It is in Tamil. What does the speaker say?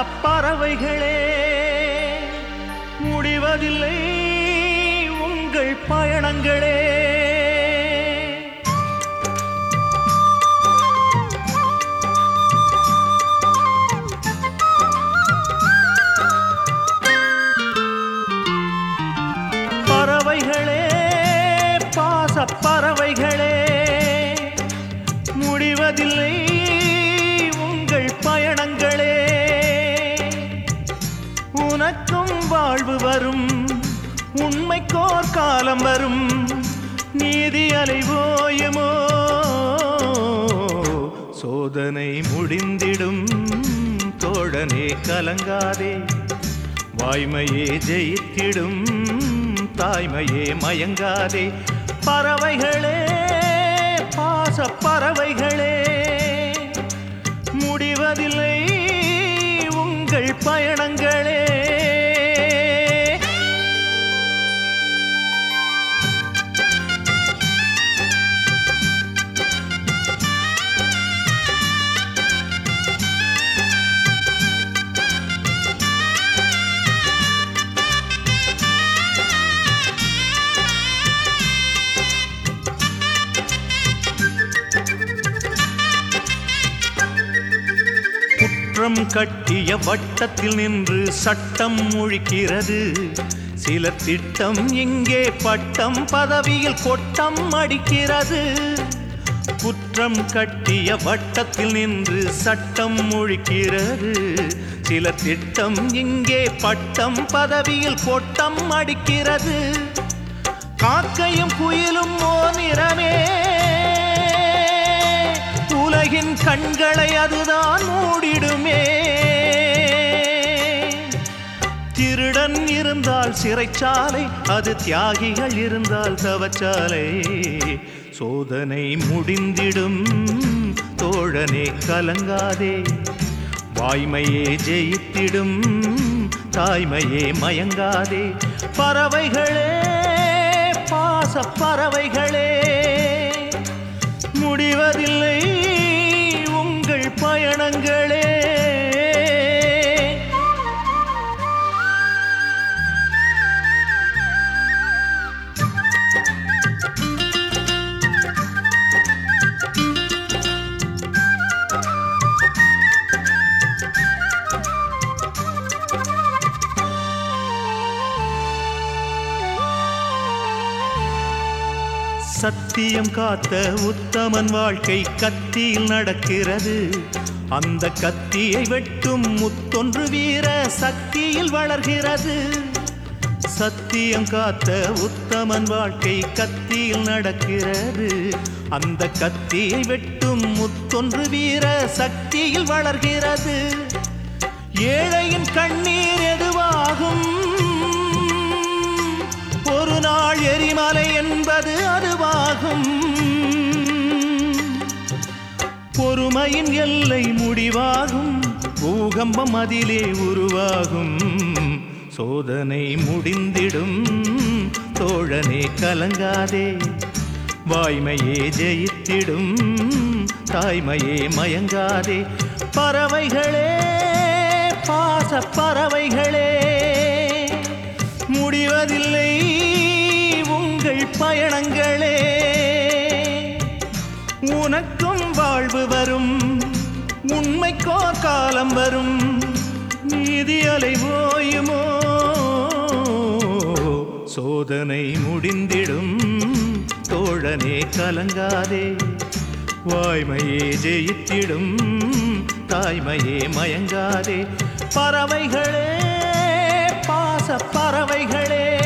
பறவைகளே, முடிவதில்லை உங்கள் பயணங்களே. பறவைகளே, பாசப்பறவைகளே, முடிவதில்லை உங்கள் பயணங்களே. உனக்கும் வாழ்வு வரும், உண்மைக்கோர் காலம் வரும், நீதி அலை ஓயுமோ, சோதனை முடிந்திடும் தோழனே கலங்காதே, வாய்மையே ஜெயித்திடும் தாய்மையே மயங்காதே. பறவைகளே, பாசப்பறவைகளே, முடிவதில்லை உங்கள் பயணங்களே. குற்றம் கட்டிய வட்டத்தில் நின்று சட்டம் முழிக்கிறது, சில திட்டம் இங்கே பட்டம் பதவியில் கொட்டம் அடிக்கிறது. குற்றம் கட்டிய வட்டத்தில் நின்று சட்டம் முழிக்கிறது, சில திட்டம் இங்கே பட்டம் பதவியில் கொட்டம் அடிக்கிறது. காக்கையும் குயிலும் ஓநிறமே, உலகின் கண்களை அதுதான் மூடிடுமே. திருடன் இருந்தால் சிறைச்சாலை, அது தியாகிகள் இருந்தால் தவச்சாலை. சோதனை முடிந்திடும் தோழனே கலங்காதே, வாய்மையே ஜெயித்திடும் தாய்மையே மயங்காதே. பறவைகளே, பாசப்பறவைகளே, முடிவதில்லை உங்கள் பயணங்களே. சத்தியம் காத்த உத்தமன் வாழ்க்கை கத்தியில் நடக்கிறது, அந்த கத்தியை வெட்டும் முத்தொன்று வீர சக்தியில் வளர்கிறது. சத்தியம் காத்த உத்தமன் வாழ்க்கை கத்தியில் நடக்கிறது, அந்த கத்தியை வெட்டும் முத்தொன்று வீர சக்தியில் வளர்கிறது. ஏழையின் கண்ணீர் எதுவாகும், ஒரு நாள் எரிமலை என்பது அதுவாகும். பொறுமையின் எல்லை முடிவாகும், பூகம்பம் அதிலே உருவாகும். சோதனை முடிந்திடும் தோழனே கலங்காதே, வாய்மையே ஜெயித்திடும் தாய்மையே மயங்காதே. பறவைகளே, பாசப்பறவைகளே, முடிவதில்லை உங்கள் பயணங்களே. உனக்கும் வாழ்வு வரும், உண்மைக்கோர் காலம் வரும், நீதி அலை ஓயுமோ, சோதனை முடிந்திடும் தோழனே கலங்காதே, வாய்மையே ஜெயித்திடும் தாய்மையே மயங்காதே. பறவைகளே, பாசப்பறவைகளே,